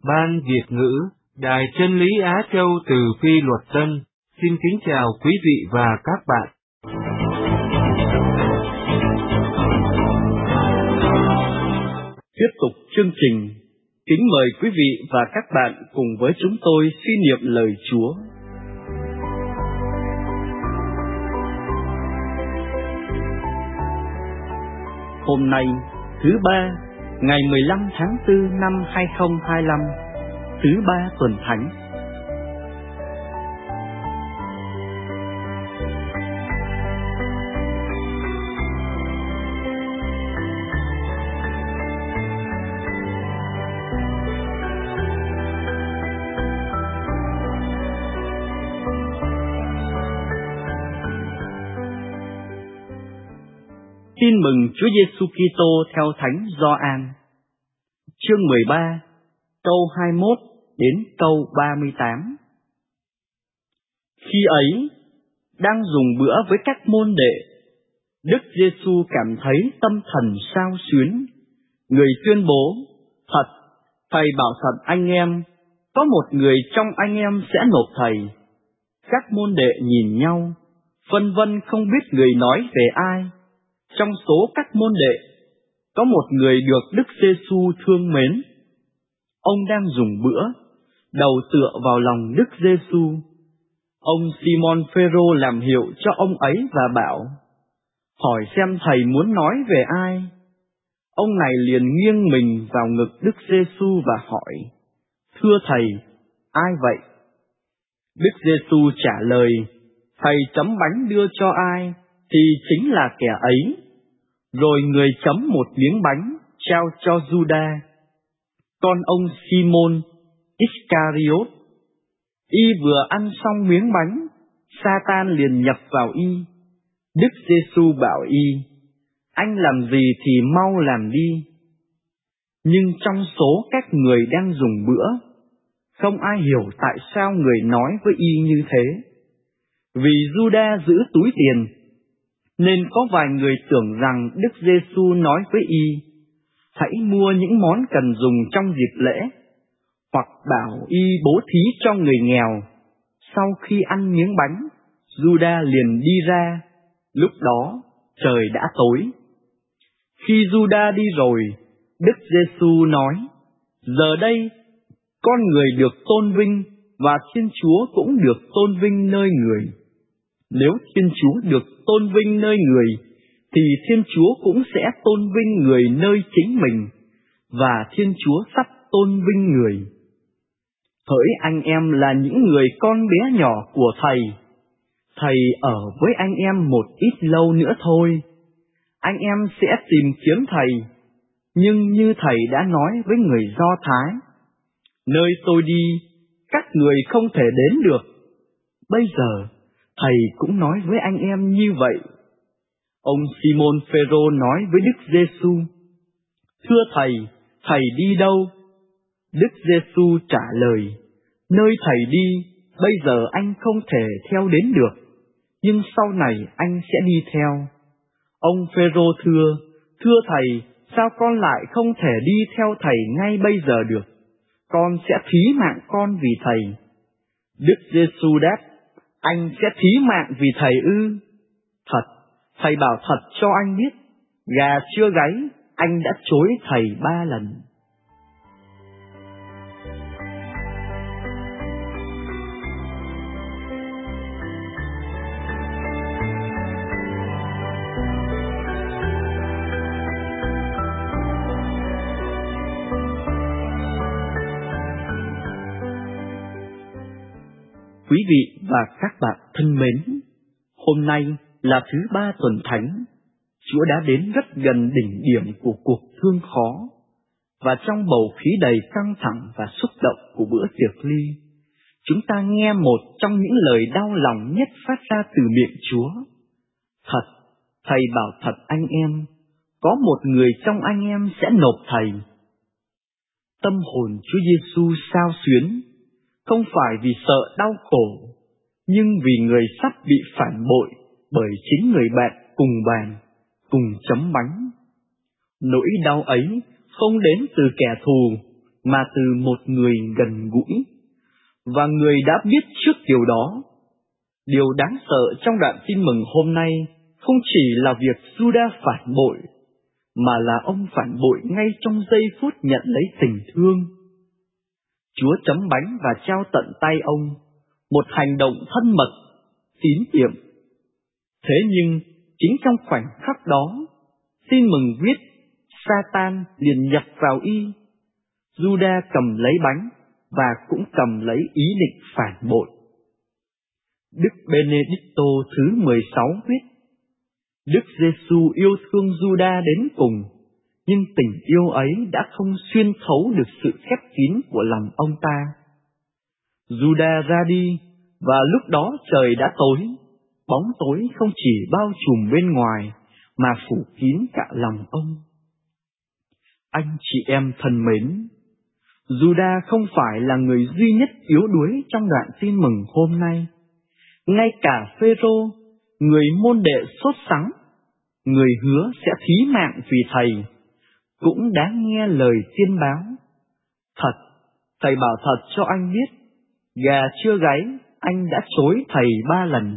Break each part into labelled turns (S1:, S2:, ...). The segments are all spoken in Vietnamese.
S1: Ban Việt ngữ, Đài Chân lý Á Châu từ Phi Luật Tân, xin kính chào quý vị và các bạn.
S2: Tiếp tục chương trình, kính mời quý vị và các bạn cùng với chúng tôi suy niệm lời Chúa. Hôm nay, thứ ba, ngày 15 tháng 4 năm 2025, thứ ba tuần thánh. Tin mừng Chúa Giêsu Kitô theo Thánh Gioan, chương 13, câu 21 đến câu 38. Khi ấy, đang dùng bữa với các môn đệ, Đức Giêsu cảm thấy tâm thần xao xuyến. Người tuyên bố: "Thật, Thầy bảo thật anh em, có một người trong anh em sẽ nộp Thầy." Các môn đệ nhìn nhau, phân vân không biết người nói về ai. Trong số các môn đệ, có một người được Đức Giêsu thương mến. Ông đang dùng bữa, đầu tựa vào lòng Đức Giêsu. Ông Simon Phêrô làm hiệu cho ông ấy và bảo: "Hỏi xem Thầy muốn nói về ai?" Ông này liền nghiêng mình vào ngực Đức Giêsu và hỏi: "Thưa Thầy, ai vậy?" Đức Giêsu trả lời: "Thầy chấm bánh đưa cho ai, thì chính là kẻ ấy." Rồi người chấm một miếng bánh, trao cho Giuđa, con ông Simon Iscariot. Y vừa ăn xong miếng bánh, Sa-tan liền nhập vào y. Đức Giêsu bảo y: "Anh làm gì thì mau làm đi." Nhưng trong số các người đang dùng bữa, không ai hiểu tại sao người nói với y như thế. Vì Giuđa giữ túi tiền, nên có vài người tưởng rằng Đức Giêsu nói với y: "Hãy mua những món cần dùng trong dịp lễ", hoặc bảo y bố thí cho người nghèo. Sau khi ăn miếng bánh, Giuđa liền đi ra. Lúc đó trời đã tối. Khi Giuđa đi rồi, Đức Giêsu nói: "Giờ đây con người được tôn vinh, và Thiên Chúa cũng được tôn vinh nơi người. Nếu Thiên Chúa được tôn vinh nơi người, thì Thiên Chúa cũng sẽ tôn vinh người nơi chính mình, và Thiên Chúa sắp tôn vinh người. Hỡi anh em là những người con bé nhỏ của Thầy, Thầy ở với anh em một ít lâu nữa thôi. Anh em sẽ tìm kiếm Thầy, nhưng như Thầy đã nói với người Do Thái: Nơi tôi đi, các người không thể đến được. Bây giờ Thầy cũng nói với anh em như vậy." Ông Simon Phêrô nói với Đức Giêsu: "Thưa Thầy, Thầy đi đâu?" Đức Giêsu trả lời: "Nơi Thầy đi, bây giờ anh không thể theo đến được, nhưng sau này anh sẽ đi theo." Ông Phêrô thưa: "Thưa Thầy, sao con lại không thể đi theo Thầy ngay bây giờ được? Con sẽ thí mạng con vì Thầy." Đức Giêsu đáp: "Anh sẽ thí mạng vì Thầy ư? Thật, Thầy bảo thật cho anh biết, gà chưa gáy, anh đã chối Thầy 3 lần." Quý vị và các bạn thân mến, hôm nay là thứ ba tuần thánh. Chúa đã đến rất gần đỉnh điểm của cuộc thương khó, và trong bầu khí đầy căng thẳng và xúc động của bữa tiệc ly, chúng ta nghe một trong những lời đau lòng nhất phát ra từ miệng Chúa: "Thật, Thầy bảo thật anh em, có một người trong anh em sẽ nộp Thầy." Tâm hồn Chúa Giêsu xao xuyến, không phải vì sợ đau khổ, nhưng vì người sắp bị phản bội bởi chính người bạn cùng bàn, cùng chấm bánh. Nỗi đau ấy không đến từ kẻ thù, mà từ một người gần gũi, và người đã biết trước điều đó. Điều đáng sợ trong đoạn tin mừng hôm nay không chỉ là việc Judas phản bội, mà là ông phản bội ngay trong giây phút nhận lấy tình thương. Chúa chấm bánh và trao tận tay ông, một hành động thân mật, tín nhiệm. Thế nhưng, chính trong khoảnh khắc đó, tin mừng viết, Satan liền nhập vào y. Judas cầm lấy bánh và cũng cầm lấy ý định phản bội. Đức Benedicto thứ 16 viết: Đức Giêsu yêu thương Judas đến cùng, nhưng tình yêu ấy đã không xuyên thấu được sự khép kín của lòng ông ta. Judas ra đi, và lúc đó trời đã tối. Bóng tối không chỉ bao trùm bên ngoài, mà phủ kín cả lòng ông. Anh chị em thân mến, Judas không phải là người duy nhất yếu đuối trong đoạn tin mừng hôm nay. Ngay cả Phêrô, người môn đệ sốt sắng, người hứa sẽ thí mạng vì thầy, cũng đã nghe lời tiên báo. Thật, thầy bảo thật cho anh biết, gà chưa gáy, anh đã chối thầy 3 lần.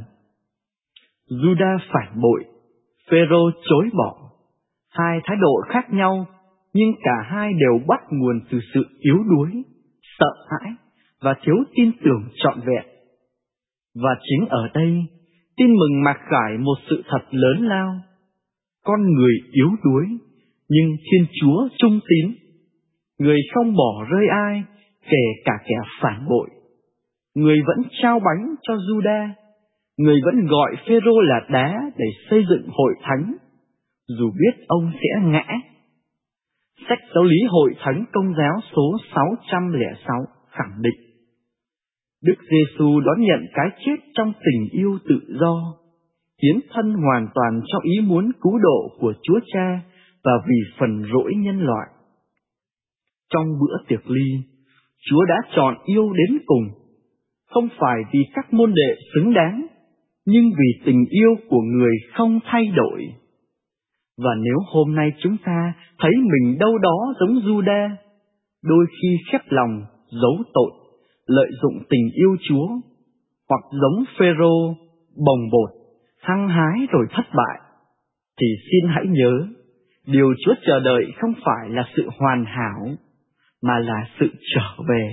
S2: Judas phản bội, Phêrô chối bỏ. Hai thái độ khác nhau, nhưng cả hai đều bắt nguồn từ sự yếu đuối, sợ hãi và thiếu tin tưởng trọn vẹn. Và chính ở đây, tin mừng mặc khải một sự thật lớn lao. Con người yếu đuối, nhưng Thiên Chúa trung tín. Người không bỏ rơi ai, kể cả kẻ phản bội. Người vẫn trao bánh cho Judas. Người vẫn gọi Phêrô là đá để xây dựng hội thánh, dù biết ông sẽ ngã. Sách giáo lý Hội Thánh Công giáo số 606 khẳng định Đức Giêsu đón nhận cái chết trong tình yêu tự do, hiến thân hoàn toàn cho ý muốn cứu độ của Chúa Cha và vì phần lỗi nhân loại. Trong bữa tiệc ly, Chúa đã chọn yêu đến cùng, không phải vì các môn đệ xứng đáng, nhưng vì tình yêu của người không thay đổi. Và nếu hôm nay chúng ta thấy mình đâu đó giống Judas, đôi khi khép lòng, giấu tội, lợi dụng tình yêu Chúa, hoặc giống Phêrô, bồng bột, hăng hái rồi thất bại, thì xin hãy nhớ, điều Chúa chờ đợi không phải là sự hoàn hảo, mà là sự trở về.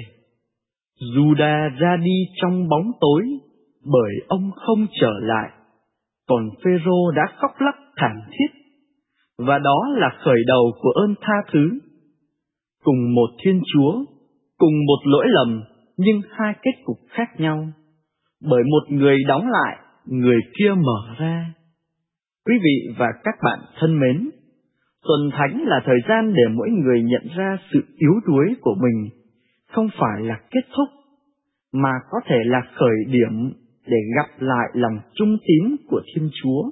S2: Judas ra đi trong bóng tối, bởi ông không trở lại, còn Phêrô đã khóc lóc thảm thiết, và đó là khởi đầu của ơn tha thứ. Cùng một Thiên Chúa, cùng một lỗi lầm, nhưng hai kết cục khác nhau, bởi một người đóng lại, người kia mở ra. Quý vị và các bạn thân mến, Tuần Thánh là thời gian để mỗi người nhận ra sự yếu đuối của mình, không phải là kết thúc, mà có thể là khởi điểm để gặp lại lòng trung tín của Thiên Chúa.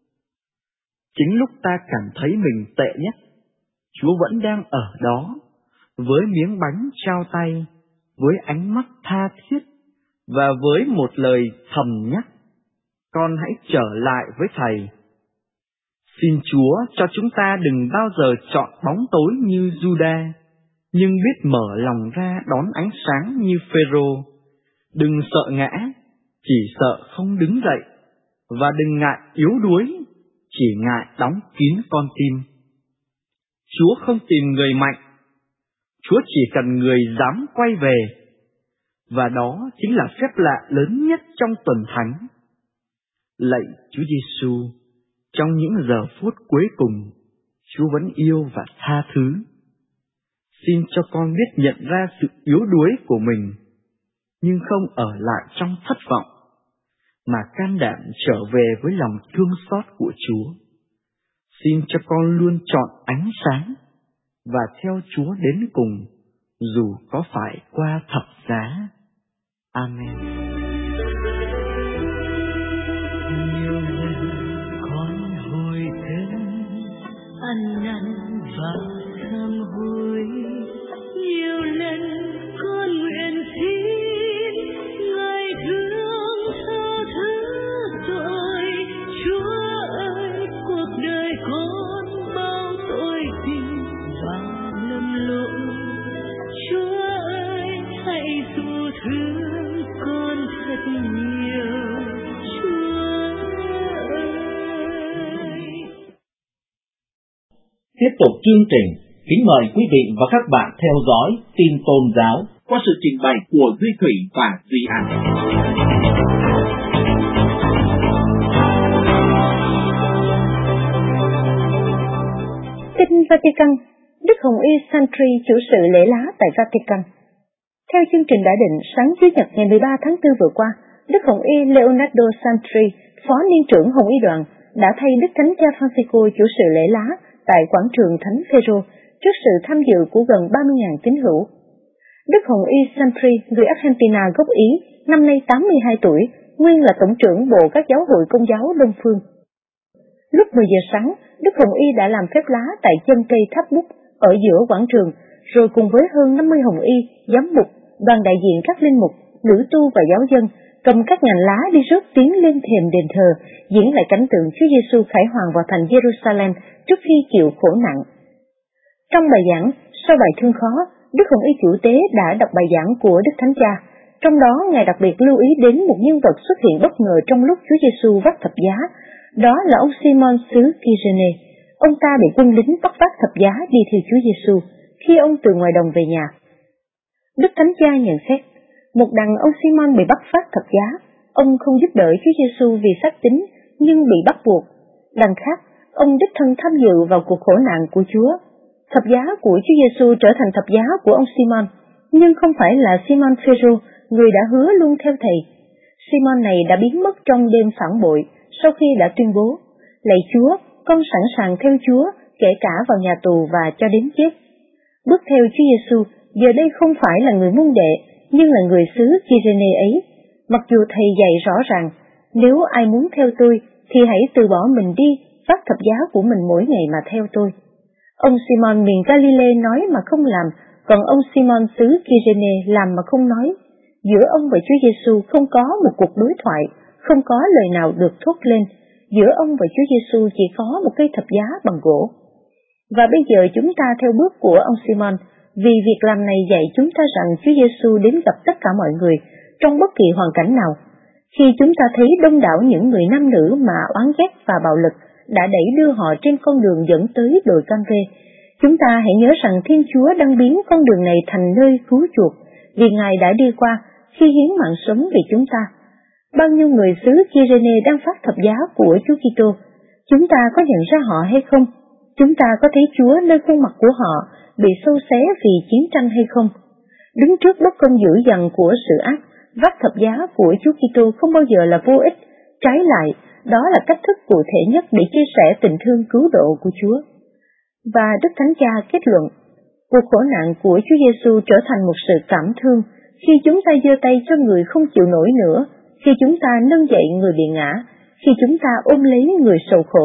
S2: Chính lúc ta cảm thấy mình tệ nhất, Chúa vẫn đang ở đó, với miếng bánh trao tay, với ánh mắt tha thiết, và với một lời thầm nhắc: con hãy trở lại với Thầy. Xin Chúa cho chúng ta đừng bao giờ chọn bóng tối như Judas, nhưng biết mở lòng ra đón ánh sáng như Phêrô. Đừng sợ ngã, chỉ sợ không đứng dậy, và đừng ngại yếu đuối, chỉ ngại đóng kín con tim. Chúa không tìm người mạnh, Chúa chỉ cần người dám quay về, và đó chính là phép lạ lớn nhất trong Tuần Thánh. Lạy Chúa Giêsu, trong những giờ phút cuối cùng, Chúa vẫn yêu và tha thứ. Xin cho con biết nhận ra sự yếu đuối của mình, nhưng không ở lại trong thất vọng, mà can đảm trở về với lòng thương xót của Chúa. Xin cho con luôn chọn ánh sáng và theo Chúa đến cùng, dù có phải qua thập giá. Amen.
S3: Nhiều lần con hồi tưởng ăn năn và sám hối, nhiều lần con nguyện xin Ngài thương tha thứ tội. Chúa ơi, cuộc đời con bao tội tình và lầm lỗi, Chúa
S4: chương trình, kính mời quý vị và các bạn theo dõi tin tôn giáo qua sự trình bày của Duy Thủy và Duy An.
S5: Kinh Vatican, Đức Hồng Y Santri chủ sự lễ lá tại Vatican. Theo chương trình đã định, sáng Chủ nhật ngày 13 tháng 4 vừa qua, Đức Hồng Y Leonardo Santri, Phó Niên trưởng Hồng Y đoàn, đã thay Đức Thánh Cha Francisco chủ sự lễ lá tại quảng trường Thánh Phêrô trước sự tham dự của gần 30.000 tín hữu. Đức Hồng Y Santri, người Argentina gốc Ý, năm nay 82 tuổi, nguyên là tổng trưởng Bộ các giáo hội Công giáo Đông Phương. Lúc 10 giờ sáng, Đức Hồng Y đã làm phép lá tại chân cây tháp bút ở giữa quảng trường, rồi cùng với hơn 50 Hồng Y, giám mục, đoàn đại diện các linh mục, nữ tu và giáo dân, cầm các nhành lá đi rước tiến lên thềm đền thờ, diễn lại cảnh tượng Chúa Giêsu khải hoàn vào thành Jerusalem trước khi chịu khổ nặng. Trong bài giảng, sau bài thương khó, Đức Hồng Y chủ tế đã đọc bài giảng của Đức Thánh Cha. Trong đó, Ngài đặc biệt lưu ý đến một nhân vật xuất hiện bất ngờ trong lúc Chúa Giêsu vác thập giá. Đó là ông Simon xứ Kyrene. Ông ta bị quân lính bắt vác thập giá đi theo Chúa Giêsu khi ông từ ngoài đồng về nhà. Đức Thánh Cha nhận xét, một đằng ông Simon bị bắt vác thập giá, ông không giúp đỡ Chúa Giêsu vì xác tín nhưng bị bắt buộc. Đằng khác, ông đích thân tham dự vào cuộc khổ nạn của Chúa. Thập giá của Chúa Giêsu trở thành thập giá của ông Simon, nhưng không phải là Simon Phêrô, người đã hứa luôn theo thầy. Simon này đã biến mất trong đêm phản bội sau khi đã tuyên bố: Lạy Chúa, con sẵn sàng theo Chúa, kể cả vào nhà tù và cho đến chết. Bước theo Chúa Giêsu, giờ đây không phải là người môn đệ, nhưng là người xứ Kyrene ấy. Mặc dù thầy dạy rõ ràng, nếu ai muốn theo tôi, thì hãy từ bỏ mình đi, vác thập giá của mình mỗi ngày mà theo tôi. Ông Simon miền Galilee nói mà không làm, còn ông Simon xứ Kyrene làm mà không nói. Giữa ông và Chúa Giêsu không có một cuộc đối thoại, không có lời nào được thốt lên. Giữa ông và Chúa Giêsu chỉ có một cây thập giá bằng gỗ. Và bây giờ chúng ta theo bước của ông Simon, vì việc làm này dạy chúng ta rằng Chúa Giêsu đến gặp tất cả mọi người trong bất kỳ hoàn cảnh nào. Khi chúng ta thấy đông đảo những người nam nữ mà oán ghét và bạo lực đã đẩy đưa họ trên con đường dẫn tới đồi Can-vê, chúng ta hãy nhớ rằng Thiên Chúa đang biến con đường này thành nơi cứu chuộc, vì Ngài đã đi qua khi hiến mạng sống vì chúng ta. Bao nhiêu người xứ Kyrene đang phát thập giá của Chúa Kitô, chúng ta có nhận ra họ hay không? Chúng ta có thấy Chúa nơi khuôn mặt của họ bị xâu xé vì chiến tranh hay không? Đứng trước bất công dữ dằn của sự ác, vác thập giá của Chúa Kitô không bao giờ là vô ích. Trái lại, đó là cách thức cụ thể nhất để chia sẻ tình thương cứu độ của Chúa. Và Đức Thánh Cha kết luận, cuộc khổ nạn của Chúa Giêsu trở thành một sự cảm thương khi chúng ta giơ tay cho người không chịu nổi nữa, khi chúng ta nâng dậy người bị ngã, khi chúng ta ôm lấy người sầu khổ.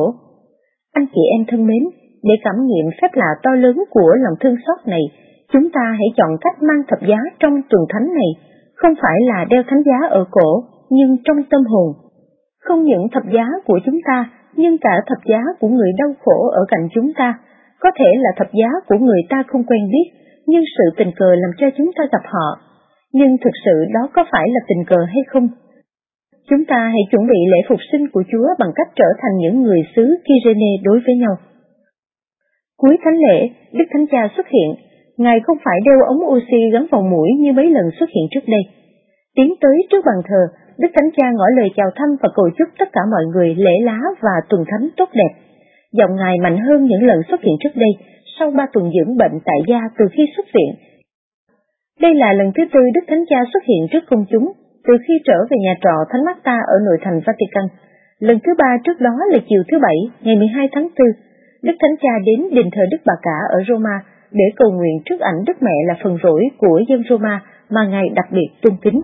S5: Anh chị em thân mến, để cảm nghiệm phép lạ to lớn của lòng thương xót này, chúng ta hãy chọn cách mang thập giá trong tuần thánh này, không phải là đeo thánh giá ở cổ, nhưng trong tâm hồn. Không những thập giá của chúng ta, nhưng cả thập giá của người đau khổ ở cạnh chúng ta. Có thể là thập giá của người ta không quen biết, nhưng sự tình cờ làm cho chúng ta gặp họ. Nhưng thực sự đó có phải là tình cờ hay không? Chúng ta hãy chuẩn bị lễ phục sinh của Chúa bằng cách trở thành những người xứ Kyrene đối với nhau. Cuối thánh lễ, Đức Thánh Cha xuất hiện. Ngài không phải đeo ống oxy gắn vào mũi như mấy lần xuất hiện trước đây. Tiến tới trước bàn thờ, Đức Thánh Cha ngỏ lời chào thăm và cầu chúc tất cả mọi người lễ lá và tuần thánh tốt đẹp. Giọng Ngài mạnh hơn những lần xuất hiện trước đây, sau 3 tuần dưỡng bệnh tại gia từ khi xuất viện. Đây là lần thứ 4 Đức Thánh Cha xuất hiện trước công chúng, từ khi trở về nhà trọ Thánh Marta ở nội thành Vatican. Lần thứ 3 trước đó là chiều thứ Bảy, ngày 12 tháng 4, Đức Thánh Cha đến đền thờ Đức Bà Cả ở Roma để cầu nguyện trước ảnh Đức Mẹ là phần rỗi của dân Roma mà Ngài đặc biệt tôn kính.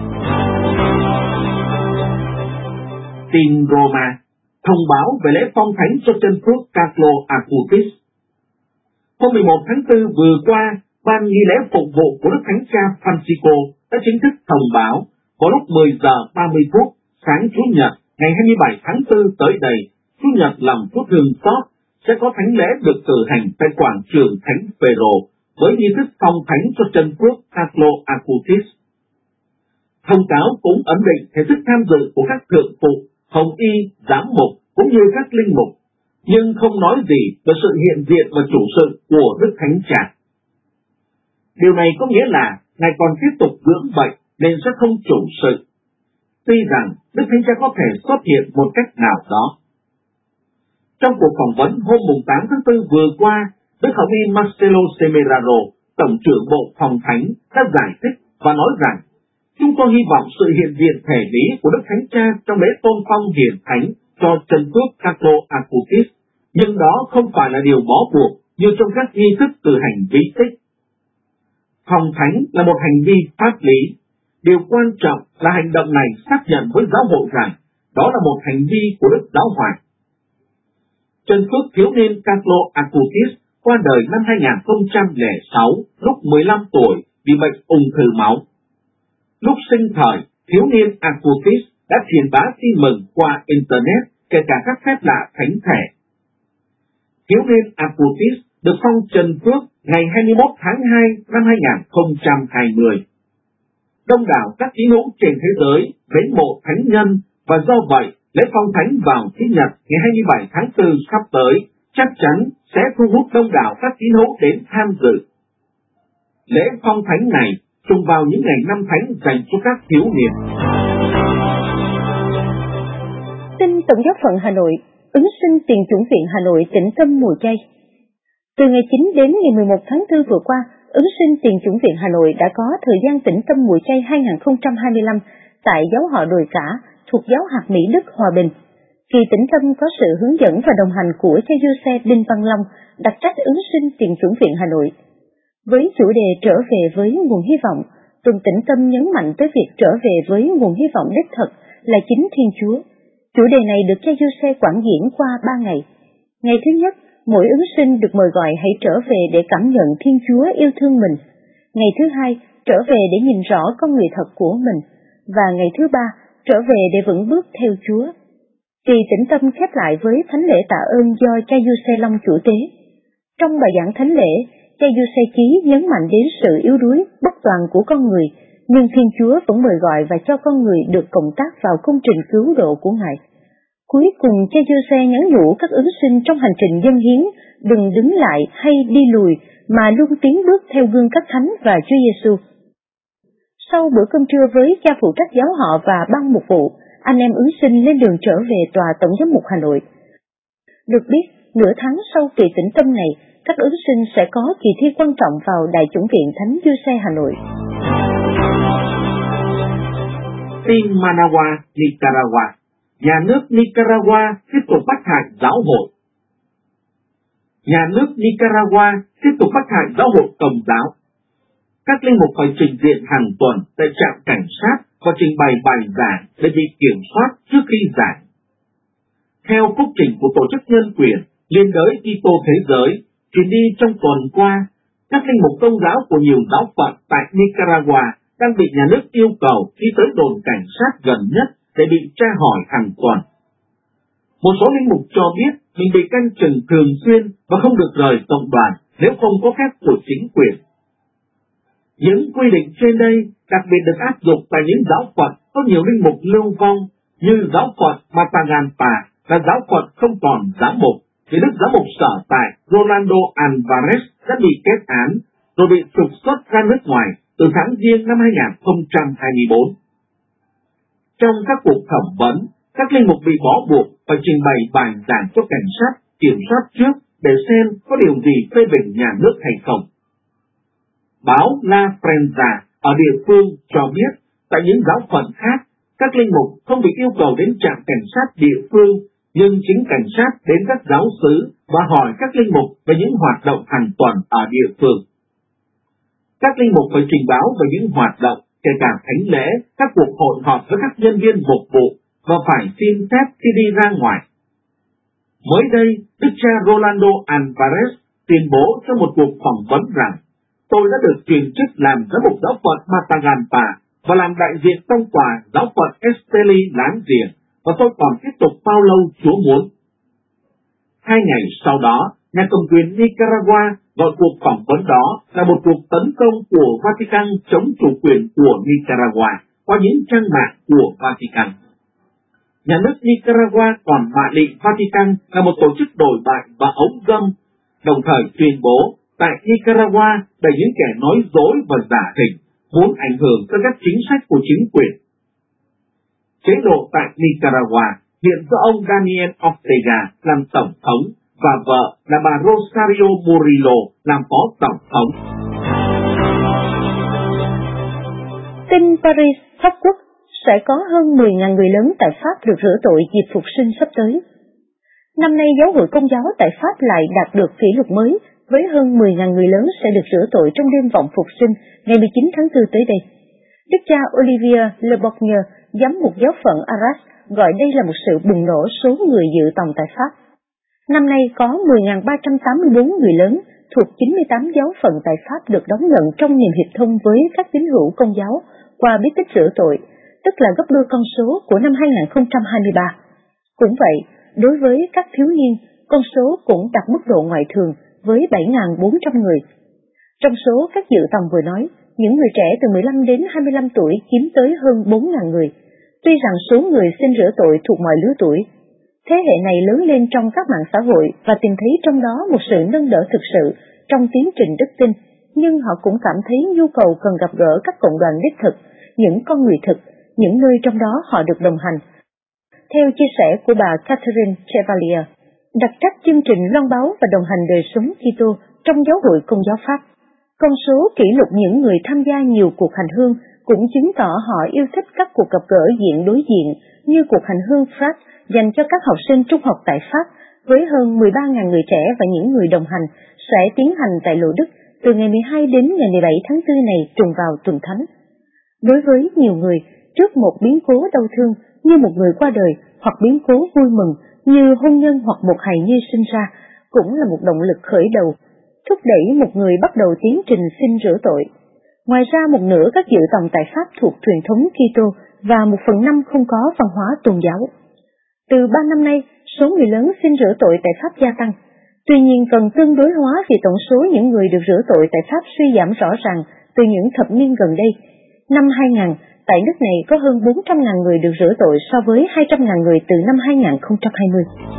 S4: Tin Roma thông báo về lễ phong thánh cho chân phước Carlo Acutis. Hôm 11 tháng 4 vừa qua, ban nghi lễ phục vụ của Đức Thánh Cha Francisco đã chính thức thông báo vào lúc 10 giờ 30 phút sáng Chủ nhật ngày 27 tháng 4 tới đây, Chủ nhật lòng phút thương xót, sẽ có thánh lễ được cử hành tại quảng trường Thánh Phêrô với nghi thức phong thánh cho chân phước Carlo Acutis. Thông cáo cũng ấn định thể thức tham dự của các thượng phụ, hồng y, giám mục cũng như các linh mục. nhưng không nói gì về sự hiện diện và chủ sự của Đức Thánh Cha. Điều này có nghĩa là Ngài còn tiếp tục dưỡng bệnh nên sẽ không chủ sự, tuy rằng Đức Thánh Cha có thể xuất hiện một cách nào đó. Trong cuộc phỏng vấn hôm 8 tháng 4 vừa qua, Đức Hồng Y Marcelo Semeraro, Tổng trưởng Bộ Phòng Thánh, đã giải thích và nói rằng chúng tôi hy vọng sự hiện diện thể lý của Đức Thánh Cha trong lễ tôn phong hiển thánh cho Trần Phước Carlo Acutis, nhưng đó không phải là điều bó buộc như trong các nghi thức từ hành vi tích. Phòng thánh là một hành vi pháp lý. Điều quan trọng là hành động này xác nhận với giáo hội rằng đó là một hành vi của Đức Giáo Hoàng. Trần Phước thiếu niên Carlo Acutis qua đời năm 2006 lúc 15 tuổi vì bệnh ung thư máu. Lúc sinh thời, thiếu niên Acutis đã truyền bá tin mừng qua Internet, kể cả các phép lạ thánh thể. Thiếu niên Acutis được phong Trần Phước ngày 21 tháng 2 năm 2020. Đông đảo các tín hữu trên thế giới mến mộ thánh nhân, và do vậy lễ phong thánh vào Chủ nhật ngày 27 tháng 4 sắp tới chắc chắn sẽ thu hút đông đảo các tín hữu đến tham dự. Lễ phong thánh này trùng vào những ngày năm thánh dành cho các thiếu niên.
S5: Tin Tổng giáo phận Hà Nội, ứng sinh tiền chủng viện Hà Nội tĩnh tâm mùa chay. Từ ngày 9 đến ngày 11 tháng 4 vừa qua, ứng sinh tiền chủng viện Hà Nội đã có thời gian tĩnh tâm mùa chay 2025 tại giáo họ Đồi Cả thuộc giáo hạt Mỹ Đức Hòa Bình. Kỳ tĩnh tâm có sự hướng dẫn và đồng hành của cha Giuse Đinh Văn Long, đặc trách ứng sinh tiền chủng viện Hà Nội. Với chủ đề trở về với nguồn hy vọng, tuần tĩnh tâm nhấn mạnh tới việc trở về với nguồn hy vọng đích thực là chính Thiên Chúa. Chủ đề này được cha Giuse quảng diễn qua 3 ngày. Ngày thứ nhất, mỗi ứng sinh được mời gọi hãy trở về để cảm nhận Thiên Chúa yêu thương mình. Ngày thứ hai, trở về để nhìn rõ con người thật của mình. Và ngày thứ ba, trở về để vững bước theo Chúa. Kỳ tĩnh tâm khép lại với thánh lễ tạ ơn do cha Giuse Long chủ tế. Trong bài giảng thánh lễ, cha Giuse Ký nhấn mạnh đến sự yếu đuối, bất toàn của con người, nhưng Thiên Chúa vẫn mời gọi và cho con người được cộng tác vào công trình cứu độ của Ngài. Cuối cùng, cha Giuse nhắn nhủ các ứng sinh trong hành trình dâng hiến đừng đứng lại hay đi lùi, mà luôn tiến bước theo gương các thánh và Chúa Giêsu. Sau bữa cơm trưa với cha phụ trách giáo họ và ban mục vụ, anh em ứng sinh lên đường trở về tòa Tổng giám mục Hà Nội. Được biết, nửa tháng sau kỳ tĩnh tâm này, các ứng sinh sẽ có kỳ thi quan trọng vào Đại chủng viện Thánh Giuse Hà Nội.
S4: Tin Managua, Nicaragua. Nhà nước Nicaragua tiếp tục bắt hại giáo hội. Nhà nước Nicaragua tiếp tục bắt hại giáo hội Công giáo. Các linh mục phải trình diện hàng tuần tại trạm cảnh sát và trình bày bài giảng để bị kiểm soát trước khi giảng. Theo phúc trình của Tổ chức Nhân quyền Liên đới Kitô Thế giới truyền đi trong tuần qua, các linh mục Công giáo của nhiều giáo phận tại Nicaragua đang bị nhà nước yêu cầu đi tới đồn cảnh sát gần nhất để bị tra hỏi hàng tuần. Một số linh mục cho biết mình bị canh chừng thường xuyên và không được rời cộng đoàn nếu không có phép của chính quyền. Những quy định trên đây đặc biệt được áp dụng tại những giáo phận có nhiều linh mục lưu vong như giáo phận Matagalpa là giáo phận không còn giám mục, vì đức giám mục sở tại Rolando Alvarez đã bị kết án rồi bị trục xuất ra nước ngoài từ tháng Giêng năm 2024. Trong các cuộc thẩm vấn, các linh mục bị bó buộc phải trình bày bài giảng cho cảnh sát kiểm soát trước để xem có điều gì phê bình nhà nước hay không. Báo La Prensa ở địa phương cho biết tại những giáo phận khác, các linh mục không bị yêu cầu đến trạm cảnh sát địa phương, nhưng chính cảnh sát đến các giáo xứ và hỏi các linh mục về những hoạt động hàng tuần ở địa phương. Các linh mục phải trình báo về những hoạt động, kể cả thánh lễ, các cuộc hội họp với các nhân viên mục vụ và phải xin phép khi đi ra ngoài. Mới đây, đức cha Rolando Alvarez tuyên bố trong một cuộc phỏng vấn rằng tôi đã được truyền chức làm giám mục giáo phận Matagalpa và làm đại diện tông tòa giáo phận Esteli láng giềng, và tôi còn tiếp tục bao lâu Chúa muốn. 2 ngày sau đó, nhà cầm quyền Nicaragua gọi cuộc phỏng vấn đó là một cuộc tấn công của Vatican chống chủ quyền của Nicaragua qua những trang mạng của Vatican. Nhà nước Nicaragua còn mạ lị Vatican là một tổ chức đồi bại và ống gâm, đồng thời tuyên bố tại Nicaragua đầy những kẻ nói dối và giả thịnh muốn ảnh hưởng tới các chính sách của chính quyền. Chế độ tại Nicaragua hiện do ông Daniel Ortega làm tổng thống và vợ là bà Rosario Murillo làm phó tổng thống.
S5: Tin Paris Pháp Quốc sẽ có hơn 10.000 người lớn tại Pháp được rửa tội dịp phục sinh sắp tới. Năm nay giáo hội Công giáo tại Pháp lại đạt được kỷ lục mới với hơn 10.000 người lớn sẽ được rửa tội trong đêm vọng phục sinh ngày 19 tháng 4 tới đây. Đức cha Olivier Le Bourgner, giám mục giáo phận Arras, gọi đây là một sự bùng nổ số người dự tòng tại Pháp. Năm nay có 10.384 người lớn thuộc 98 giáo phận tại Pháp được đón nhận trong niềm hiệp thông với các tín hữu Công giáo qua bí tích rửa tội, tức là gấp đôi con số của năm 2023. Cũng vậy, đối với các thiếu niên, con số cũng đạt mức độ ngoại thường với 7.400 người. Trong số các dự tòng vừa nói, những người trẻ từ 15 đến 25 tuổi chiếm tới hơn 4.000 người. Tuy rằng số người xin rửa tội thuộc mọi lứa tuổi, thế hệ này lớn lên trong các mạng xã hội và tìm thấy trong đó một sự nâng đỡ thực sự trong tiến trình đức tin, nhưng họ cũng cảm thấy nhu cầu cần gặp gỡ các cộng đoàn đích thực, những con người thực, những nơi trong đó họ được đồng hành. Theo chia sẻ của bà Catherine Chevalier, đặc trách chương trình loan báo và đồng hành đời sống Kitô trong giáo hội Công giáo Pháp, con số kỷ lục những người tham gia nhiều cuộc hành hương cũng chứng tỏ họ yêu thích các cuộc gặp gỡ diện đối diện như cuộc hành hương Frat dành cho các học sinh trung học tại Pháp với hơn 13.000 người trẻ và những người đồng hành sẽ tiến hành tại Lộ Đức từ ngày 12 đến ngày 17 tháng 4 này trùng vào tuần thánh. Đối với nhiều người, trước một biến cố đau thương như một người qua đời hoặc biến cố vui mừng như hôn nhân hoặc một hài nhi sinh ra cũng là một động lực khởi đầu, thúc đẩy một người bắt đầu tiến trình xin rửa tội. Ngoài ra, một nửa các dự tòng tại Pháp thuộc truyền thống Kitô và 1/5 không có văn hóa tôn giáo. Từ 3 năm nay, số người lớn xin rửa tội tại Pháp gia tăng. Tuy nhiên, cần tương đối hóa vì tổng số những người được rửa tội tại Pháp suy giảm rõ ràng từ những thập niên gần đây. Năm 2000, tại nước này có hơn 400.000 người được rửa tội so với 200.000 người từ năm 2020.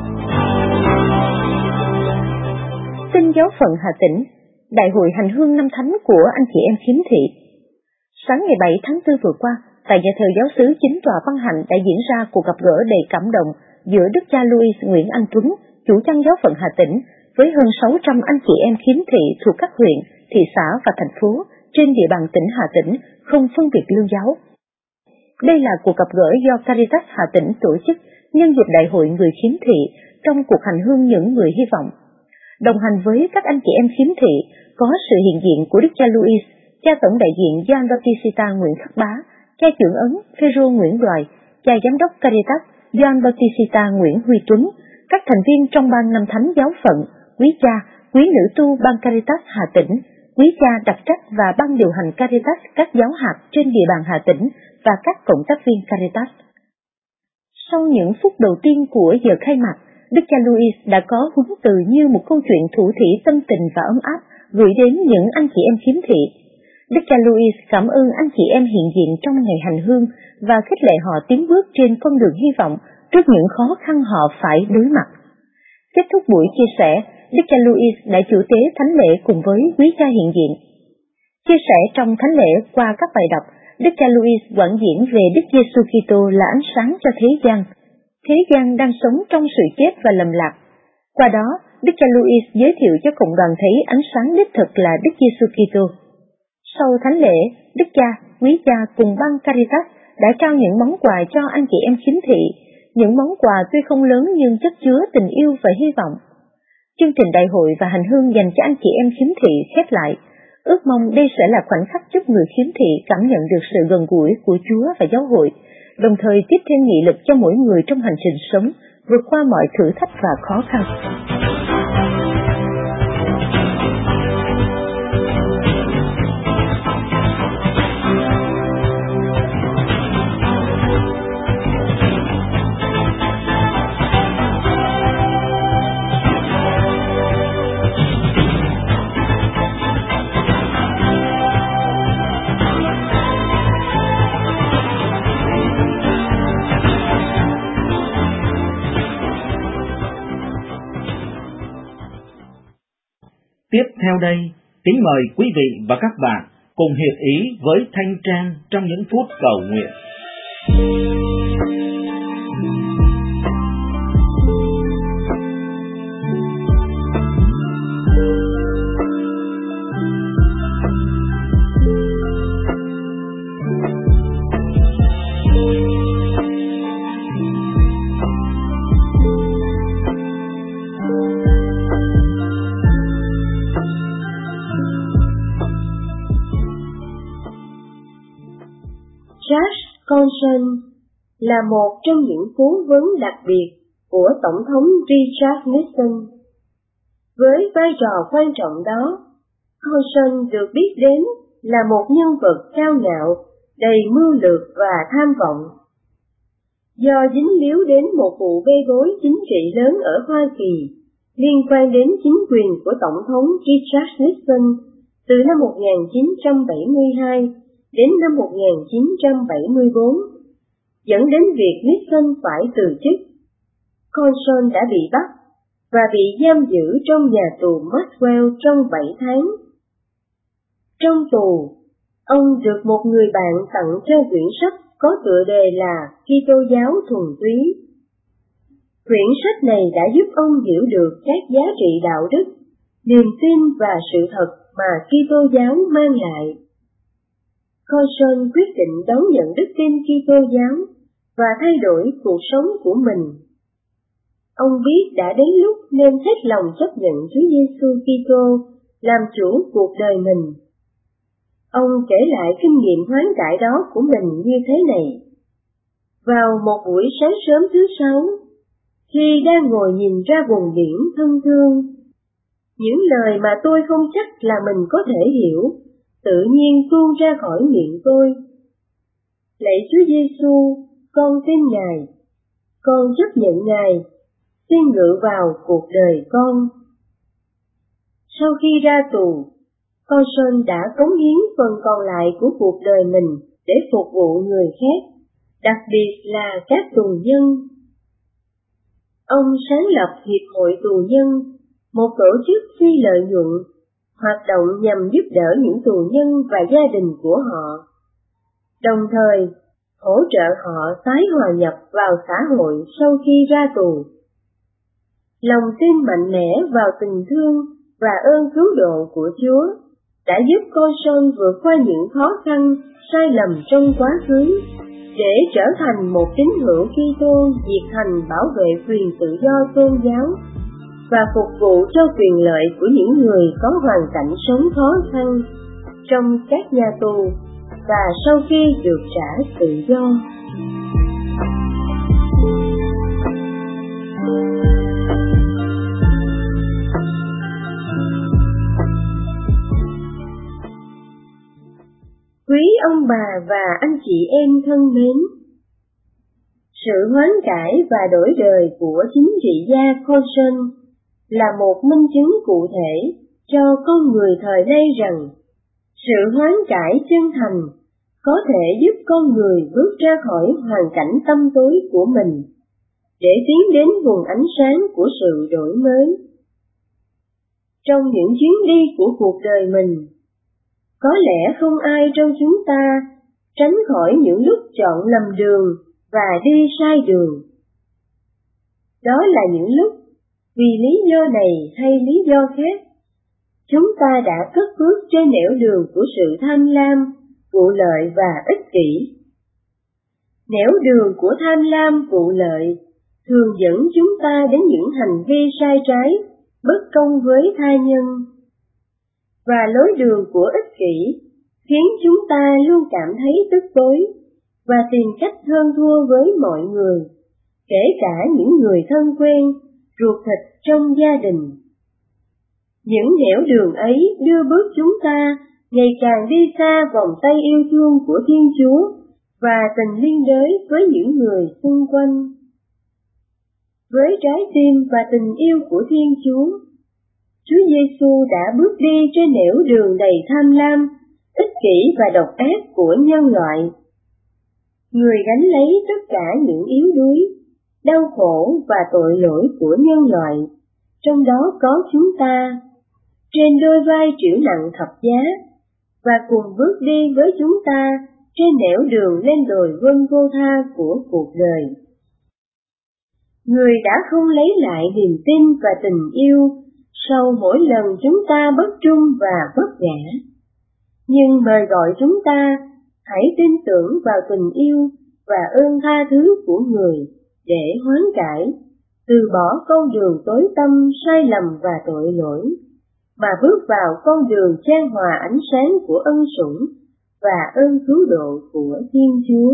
S5: Tin giáo phận Hà Tĩnh, Đại hội hành hương năm thánh của anh chị em khiếm thị. Sáng ngày 7 tháng 4 vừa qua, tại nhà thờ giáo xứ Chính tòa Văn Hạnh đã diễn ra cuộc gặp gỡ đầy cảm động giữa Đức cha Louis Nguyễn Anh Tuấn, chủ chăn giáo phận Hà Tĩnh, với hơn 600 anh chị em khiếm thị thuộc các huyện, thị xã và thành phố trên địa bàn tỉnh Hà Tĩnh, không phân biệt lương giáo. Đây là cuộc gặp gỡ do Caritas Hà Tĩnh tổ chức nhân dịp Đại hội người khiếm thị trong cuộc hành hương những người hy vọng. Đồng hành với các anh chị em khiếm thị có sự hiện diện của Đức cha Louis, cha tổng đại diện Gioan Bautista Nguyễn Khắc Bá, cha trưởng ấn Phêrô Nguyễn Đoài, cha giám đốc Caritas Gioan Bautista Nguyễn Huy Tuấn, các thành viên trong ban năm thánh giáo phận, quý cha, quý nữ tu ban Caritas Hà Tĩnh, quý cha đặc trách và ban điều hành Caritas các giáo hạt trên địa bàn Hà Tĩnh và các cộng tác viên Caritas. Sau những phút đầu tiên của giờ khai mạc, Đức cha Louis đã có huấn từ như một câu chuyện thủ thỉ tâm tình và ấm áp gửi đến những anh chị em khiếm thị. Đức cha Louis cảm ơn anh chị em hiện diện trong ngày hành hương và khích lệ họ tiến bước trên con đường hy vọng trước những khó khăn họ phải đối mặt. Kết thúc buổi chia sẻ, Đức cha Louis đã chủ tế thánh lễ cùng với quý cha hiện diện. Chia sẻ trong thánh lễ qua các bài đọc, Đức cha Louis quảng diễn về Đức Giêsu Kitô là ánh sáng cho thế gian. Thế gian đang sống trong sự chết và lầm lạc. Qua đó, Đức cha Louis giới thiệu cho cộng đoàn thấy ánh sáng đích thực là Đức Giêsu Kitô. Sau thánh lễ, Đức cha, quý cha cùng ban Caritas đã trao những món quà cho anh chị em khiếm thị. Những món quà tuy không lớn nhưng chất chứa tình yêu và hy vọng. Chương trình đại hội và hành hương dành cho anh chị em khiếm thị khép lại. Ước mong đây sẽ là khoảnh khắc giúp người khiếm thị cảm nhận được sự gần gũi của Chúa và giáo hội, đồng thời tiếp thêm nghị lực cho mỗi người trong hành trình sống, vượt qua mọi thử thách và khó khăn.
S4: Tiếp theo đây, kính mời quý vị và các bạn cùng hiệp ý với Thanh Trang trong những phút cầu nguyện.
S6: Josh Conson là một trong những cố vấn đặc biệt của Tổng thống Richard Nixon. Với vai trò quan trọng đó, Conson được biết đến là một nhân vật cao ngạo, đầy mưu lược và tham vọng. Do dính líu đến một vụ bê bối chính trị lớn ở Hoa Kỳ liên quan đến chính quyền của Tổng thống Richard Nixon từ năm 1972 đến năm 1974, dẫn đến việc Nixon phải từ chức. Conson đã bị bắt và bị giam giữ trong nhà tù Maxwell trong 7 tháng. Trong tù, ông được một người bạn tặng cho quyển sách có tựa đề là Kitô giáo thuần túy. Quyển sách này đã giúp ông hiểu được các giá trị đạo đức, niềm tin và sự thật mà Kitô giáo mang lại. Conson quyết định đón nhận đức tin Kitô giáo và thay đổi cuộc sống của mình. Ông biết đã đến lúc nên hết lòng chấp nhận Chúa Giêsu Kitô làm chủ cuộc đời mình. Ông kể lại kinh nghiệm hoán cải đó của mình như thế này: vào một buổi sáng sớm thứ Sáu, khi đang ngồi nhìn ra vùng biển thân thương, những lời mà tôi không chắc là mình có thể hiểu tự nhiên tuôn ra khỏi miệng tôi. Lạy Chúa Giêsu, con tin Ngài, con chấp nhận Ngài, xin ngự vào cuộc đời con. Sau khi ra tù, Conson đã cống hiến phần còn lại của cuộc đời mình để phục vụ người khác, đặc biệt là các tù nhân. Ông sáng lập Hiệp hội Tù nhân, một tổ chức phi lợi nhuận, hoạt động nhằm giúp đỡ những tù nhân và gia đình của họ, đồng thời hỗ trợ họ tái hòa nhập vào xã hội sau khi ra tù. Lòng tin mạnh mẽ vào tình thương và ơn cứu độ của Chúa đã giúp Conson vượt qua những khó khăn, sai lầm trong quá khứ, để trở thành một tín hữu Kitô nhiệt thành bảo vệ quyền tự do tôn giáo và phục vụ cho quyền lợi của những người có hoàn cảnh sống khó khăn trong các nhà tù và sau khi được trả tự do. Quý ông bà và anh chị em thân mến, sự hoán cải và đổi đời của chính trị gia Conson là một minh chứng cụ thể cho con người thời nay rằng sự hoán cải chân thành có thể giúp con người bước ra khỏi hoàn cảnh tăm tối của mình để tiến đến vùng ánh sáng của sự đổi mới. Trong những chuyến đi của cuộc đời mình, có lẽ không ai trong chúng ta tránh khỏi những lúc chọn lầm đường và đi sai đường. Đó là những lúc, vì lý do này hay lý do khác, chúng ta đã cất bước trên nẻo đường của sự tham lam, vụ lợi và ích kỷ. Nẻo đường của tham lam, vụ lợi thường dẫn chúng ta đến những hành vi sai trái, bất công với tha nhân. Và lối đường của ích kỷ khiến chúng ta luôn cảm thấy tức tối và tìm cách hơn thua với mọi người, kể cả những người thân quen, ruột thịt trong gia đình. Những nẻo đường ấy đưa bước chúng ta ngày càng đi xa vòng tay yêu thương của Thiên Chúa và tình liên đới với những người xung quanh. Với trái tim và tình yêu của Thiên Chúa, Chúa Giêsu đã bước đi trên nẻo đường đầy tham lam, ích kỷ và độc ác của nhân loại. Người gánh lấy tất cả những yếu đuối, đau khổ và tội lỗi của nhân loại, trong đó có chúng ta, trên đôi vai trĩu nặng thập giá, và cùng bước đi với chúng ta trên nẻo đường lên đồi vân vô tha của cuộc đời. Người đã không lấy lại niềm tin và tình yêu sau mỗi lần chúng ta bất trung và vấp ngã, nhưng mời gọi chúng ta hãy tin tưởng vào tình yêu và ơn tha thứ của người để hoán cải, từ bỏ con đường tối tăm, sai lầm và tội lỗi, mà bước vào con đường chan hòa ánh sáng của ân sủng và ơn cứu độ của Thiên Chúa.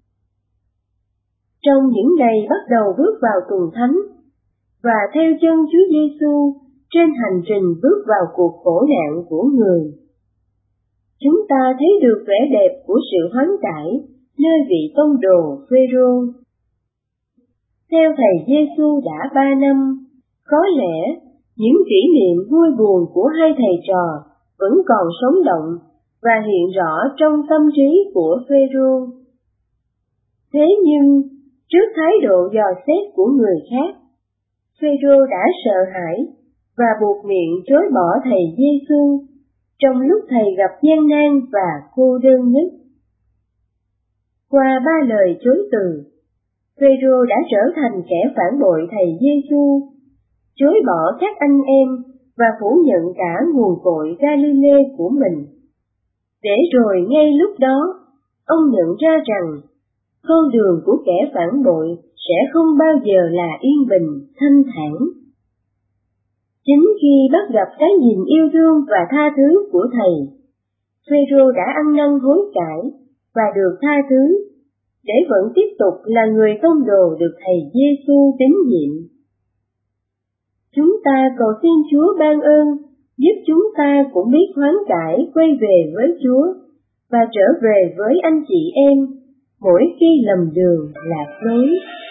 S6: Trong những ngày bắt đầu bước vào tuần thánh và theo chân Chúa Giêsu trên hành trình bước vào cuộc khổ nạn của người, chúng ta thấy được vẻ đẹp của sự hoán cải nơi vị tông đồ Phêrô. Theo thầy Giêsu đã 3 năm, có lẽ những kỷ niệm vui buồn của hai thầy trò vẫn còn sống động và hiện rõ trong tâm trí của Phêrô. Thế nhưng, trước thái độ dò xét của người khác, Phêrô đã sợ hãi và buộc miệng chối bỏ thầy Giêsu trong lúc thầy gặp gian nan và cô đơn nhất. Qua 3 lời chối từ, Phêrô đã trở thành kẻ phản bội thầy Giêsu, chối bỏ các anh em và phủ nhận cả nguồn cội Galilee của mình. Để rồi ngay lúc đó, ông nhận ra rằng con đường của kẻ phản bội sẽ không bao giờ là yên bình, thanh thản. Chính khi bắt gặp cái nhìn yêu thương và tha thứ của thầy, Phêrô đã ăn năn hối cải và được tha thứ, để vẫn tiếp tục là người tông đồ được thầy Giêsu tín nhiệm. Chúng ta cầu xin Chúa ban ơn, giúp chúng ta cũng biết hoán cải quay về với Chúa và trở về với anh chị em mỗi khi lầm đường lạc lối.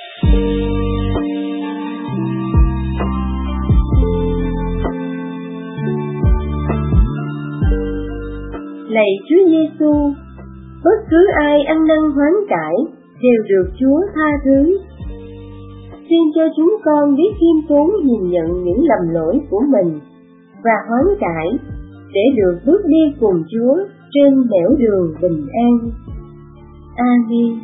S6: Lạy Chúa Giêsu, bất cứ ai ăn năn hoán cải đều được Chúa tha thứ. Xin cho chúng con biết khiêm tốn nhìn nhận những lầm lỗi của mình và hoán cải để được bước đi cùng Chúa trên nẻo đường bình an. Amen.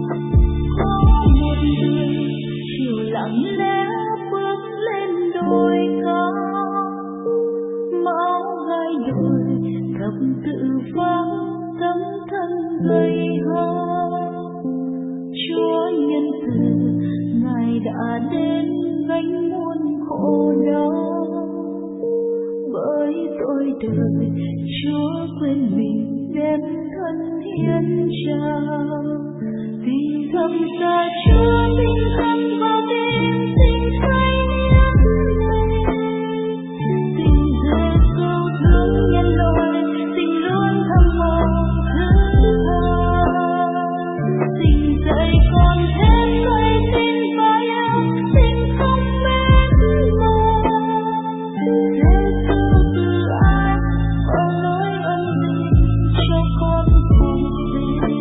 S3: Chiều lặng lẽ bước lên đồi cao, máu gai đồi thập tự vang tấm thân gầy hao. Chúa nhân từ Ngài đã đến gánh muôn khổ đau, bởi tôi đời Chúa quên mình đem thân hiến trao. Vì thầm xa Chúa mình khăn vào tim tình say niết này, tình Giêsu thương nhân loại, tình luôn thầm mong thứ tha, tình dạy con thêm cây tin và yêu, tình không mến mộ. Giêsu từ ai ở lối ân tình cho con cùng về.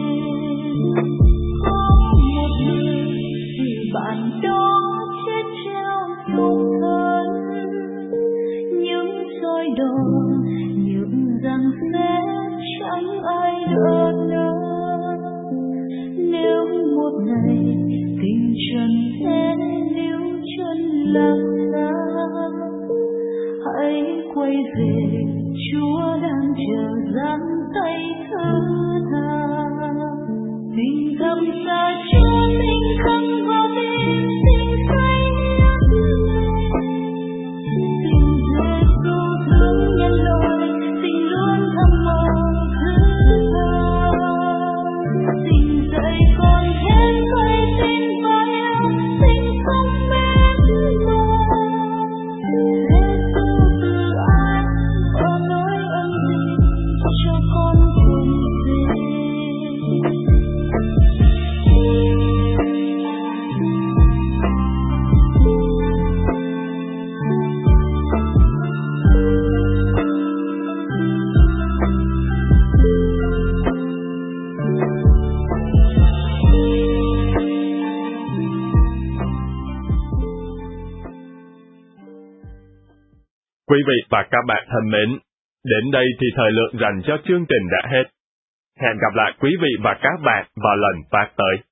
S3: Có một người vì bạn đó chết treo sông thân, những soi đỏ những rằng sẽ chẳng ai đỡ nữa. Nếu một ngày tình trần thế níu chân lạc xa, hãy quay về, Chúa đang chờ giang tay thứ tha. Tình thầm xa Chúa mình khắc vào tim tình say niết này, tình Giêsu thương nhân loại, tình luôn thầm mong thứ tha, tình dạy con thêm cây tin và yêu, tình không mến mộ. Giêsu từ ai ở lối ân tình cho con cùng về.
S7: Quý vị và các bạn thân mến, đến đây thì thời lượng dành cho chương trình đã hết. Hẹn gặp lại quý vị và các bạn vào lần phát tới.